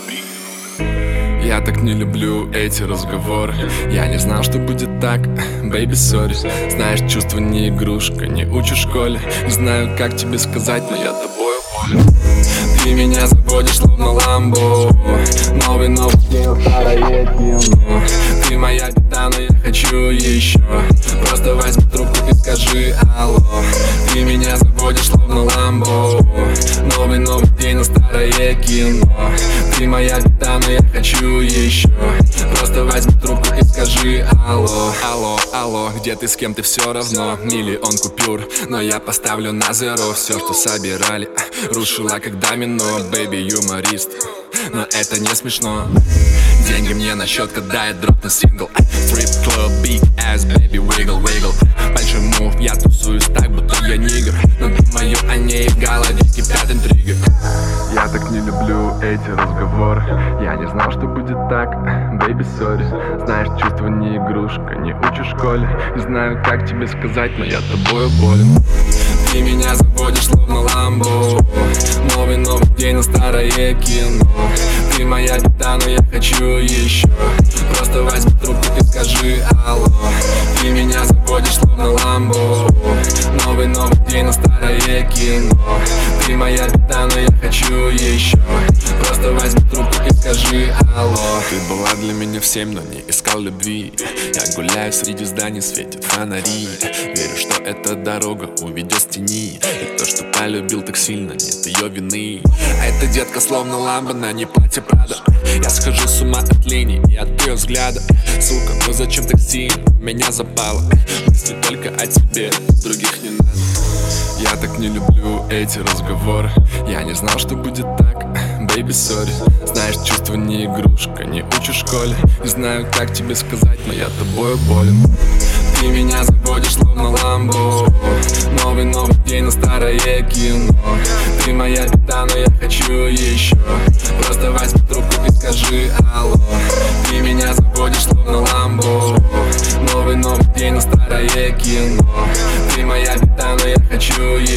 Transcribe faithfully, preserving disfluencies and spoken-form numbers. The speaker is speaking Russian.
Я так не люблю эти разговоры. Я не знал, что будет так, baby, sorry. Знаешь, чувство не игрушка, не учу в школе. Не знаю, как тебе сказать, но я тобою болен. Ты меня заводишь, словно ламбо. Новый, новый день, старое кино. Ты моя беда, но я хочу еще. Просто возьми трубку и скажи алло. Ты меня заводишь, словно ламбо. Новый, новый день, старое кино. Ты моя беда, но я хочу еще. Просто возьми трубку и скажи алло. Алло, алло, где ты, с кем ты, все равно. Миллион купюр, но я поставлю на зеро. Все, что собирали, рушила как домино. Бэйби, юморист, но это не смешно. Деньги мне на счет, когда я дропну сингл. Strip club, big ass, baby, wiggle, wiggle. Большой мув, я тусуюсь так, будто я нигер. Но думаю о ней, в голове кипят интриги. Я так не люблю эти разговоры. Я не знал, что будет так, baby, sorry. Знаешь, чувство не игрушка, не учу в школе. Не знаю, как тебе сказать, но я тобою болен. Ты меня заводишь, словно ламбо. Новый, новый день, но старое кино. Ты моя беда, но я хочу еще. Просто возьми трубку и скажи алло. Ты меня заводишь, словно ламбо. Новый, новый день, но старое кино. Ты моя беда, но я хочу еще. Просто возьми трубку и скажи алло. Ты была для меня всем, но не искал любви. Я гуляю среди зданий, светят фонари. Верю, что эта дорога уведет с тени. И то, что полюбил так сильно, нет ее вины. А эта детка словно ламба, на ней платье Прада. Я схожу с ума от линий и от ее взгляда. Сука, ну зачем так сильно меня запало? Мысли только о тебе, других не надо. Я так не люблю эти разговоры. Я не знал, что будет так, baby, sorry. Знаешь, чувство не игрушка, не учу в школе. Не знаю, как тебе сказать, но я тобою болен. Ты меня заводишь, словно ламбо. Новый, новый день, но старое кино. Ты моя беда, но я хочу еще. Просто возьми трубку и скажи алло. Ты меня заводишь, словно ламбо. Новый, новый день, но старое кино. Ты моя беда, но я хочу еще.